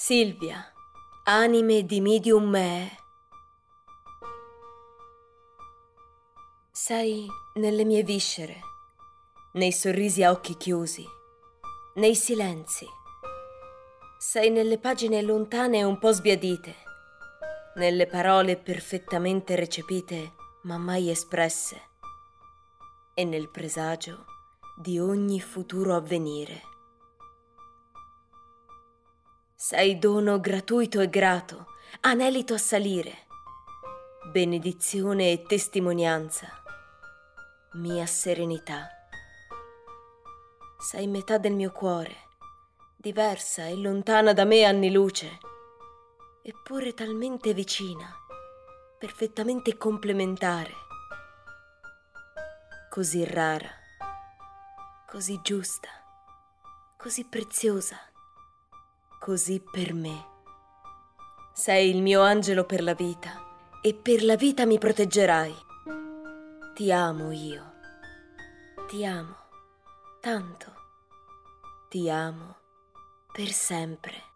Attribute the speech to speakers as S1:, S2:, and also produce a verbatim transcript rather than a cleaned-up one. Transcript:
S1: Silvia, anime dimidium me. Sei nelle mie viscere, nei sorrisi a occhi chiusi, nei silenzi. Sei nelle pagine lontane e un po' sbiadite, nelle parole perfettamente recepite ma mai espresse, e nel presagio di ogni futuro avvenire. Sei dono gratuito e grato, anelito a salire, benedizione e testimonianza, mia serenità. Sei metà del mio cuore, diversa e lontana da me anni luce, eppure talmente vicina, perfettamente complementare, così rara, così giusta, così preziosa, così per me. Sei il mio angelo per la vita e per la vita mi proteggerai. Ti amo io, ti amo tanto, ti amo per sempre.